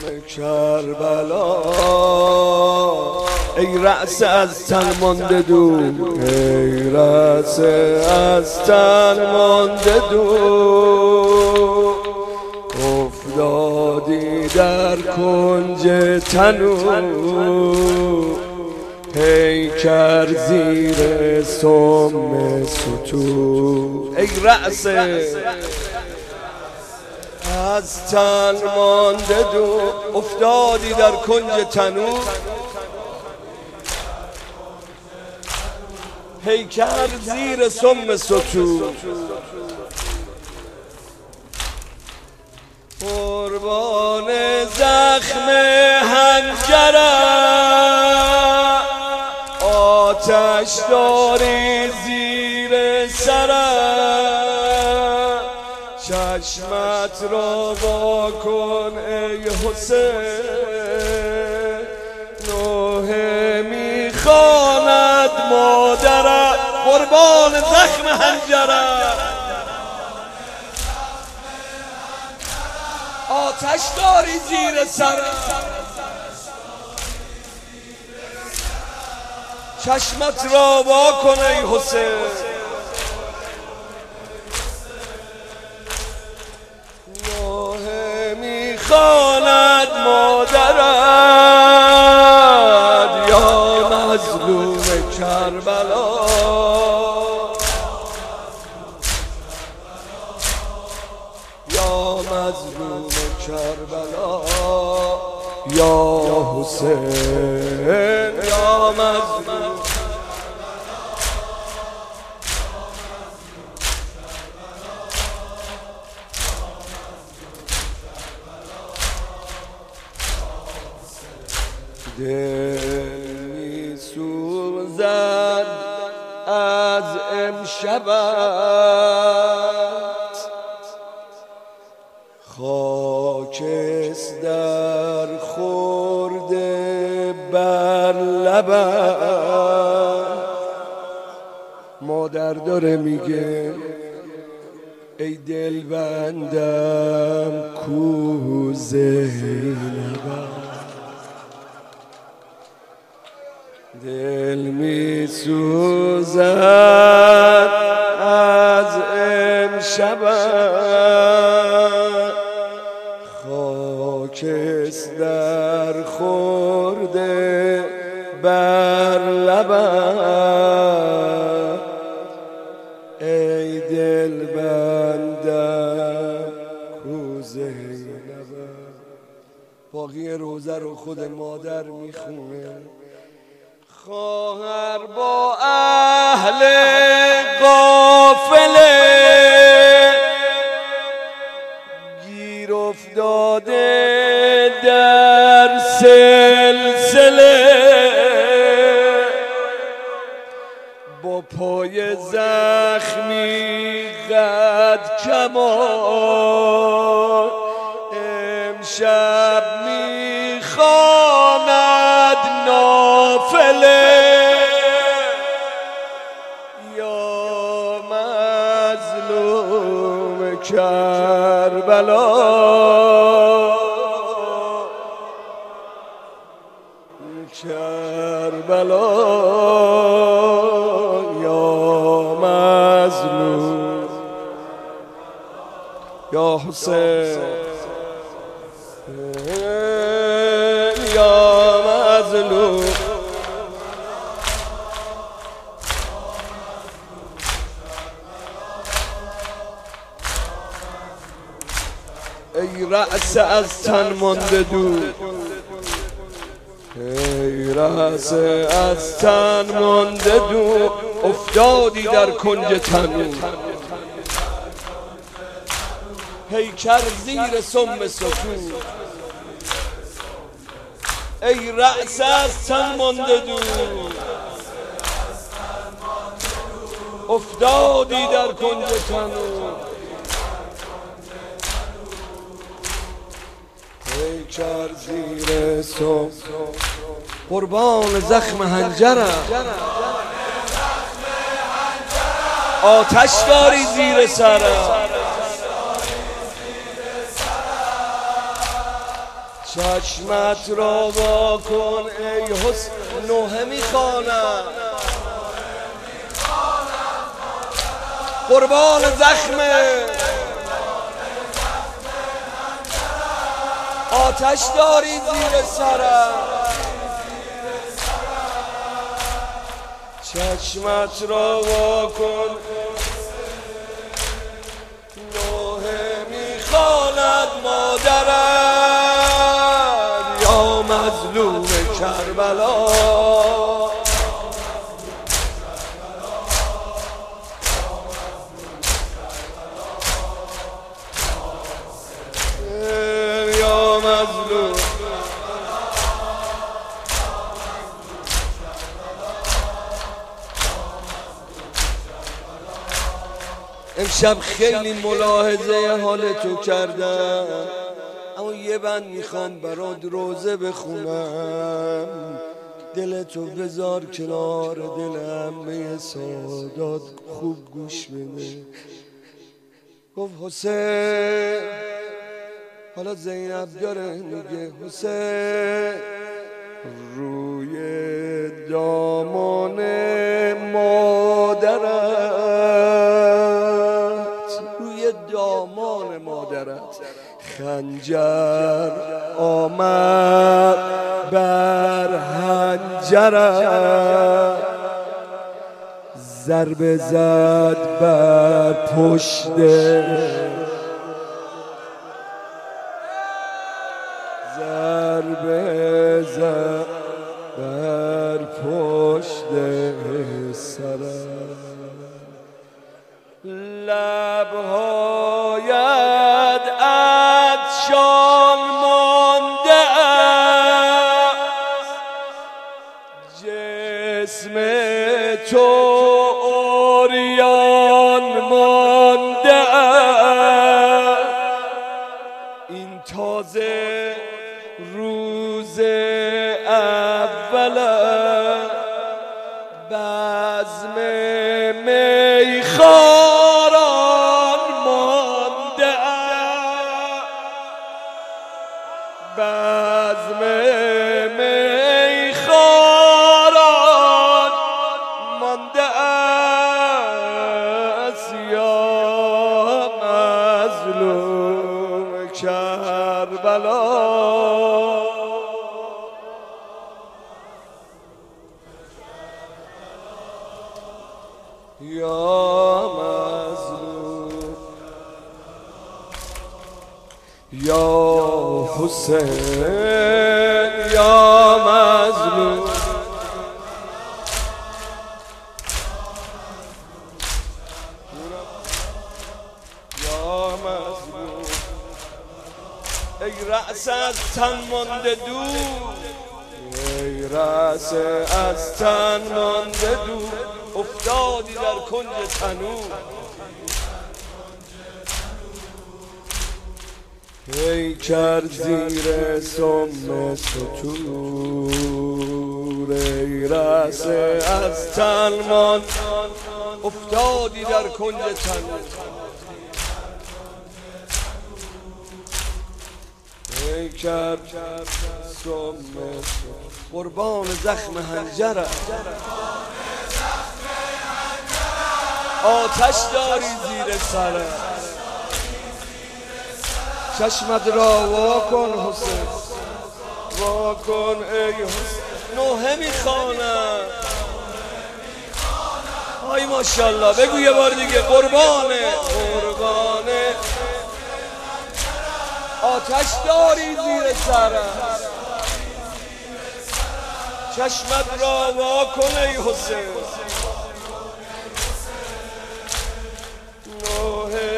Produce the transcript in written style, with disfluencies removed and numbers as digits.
کربلا ای رأس از تن مانده دور، ای رأس از تن مانده دور، افتادی در کنج تنور، پیکر زیر سم ستور. ای رأس از تن مانده دور، افتادی در کنج تنور، پیکر زیر سم ستور. قربان زخم حنجرم، آتش داری زیر سرم، چشمت را وا کن ای حسین، نوحه میخواند مادرم. قربان زخم حنجرم، آتش داری زیر سرم، چشمت را وا کن ای حسین، نوحه میخواند مادرت. یا مظلوم کربلا، یا مظلوم کربلا، یا حسین، یا مظلوم. دل میسوزد از امشبت، خاکستر خورده بر لبت. مادر داره میگه ای دل بندم کو زینبم، دل میسوزد از امشبت، خاکستر خورده بر لبت. ای دل بندم کو زینبم. باقی روزه رو خود مادر میخونه. خواهر با اهل قافله گیر افتاده در سلسله، با پای زخمی قد کمان، امشب میخواند نافله. یا مظلوم کربلا، کربلا، یا مظلوم، یا حسین، یا مظلوم. ای رأس از تن مانده دور، ای رأس از تن مانده دور، افتادی در کنج تنور، پیکر زیر سم ستور. ای رأس از تن مانده دور، افتادی در کنج تنور، پیکر زیر سم. قربان زخم حنجرم، آتش داری زیر سرم، چشمت را وا کن ای حسن نوحه میخوانم قربان زخم آتش داری زیر سرم چشمت را وا کن نوحه میخواند مادرم یا مظلوم کربلا یا مظلوم امشب خیلی ملاحظه حال تو کردم اما یه بند میخوام برات روزه بخونم دل تو بذار کنار دلم به سادات خوب گوش بده گفت حسین حالا زینب داره میگه حسین روی دامان مادرت خنجر آمد بر حنجرت ضربه زد بر پشت ضربه زد بر پشت سرت لبهایت عطشان مانده است جسم تو عریان مانده است این تازه روز اول بزم میخواران مانده بزم میخواران مانده است یا مظلوم کربلا یا مظلوم یا حسین یا مظلوم یا مظلوم ای رأس از تن مانده دور ای رأس از تن مانده دور افتادی در کنج تنور پیکر زیر سم ستور ای رأس از تن ماند افتادی در کنج تنور پیکر سم قربان زخم حنجره آتش داری زیر سرت چشمت را وا کن حسین وا کن ای حسین نوحه میخوانم آی ماشاءالله بگو یه بار دیگه قربانه آتش داری زیر سرت چشمت را وا کن ای حسین نوحه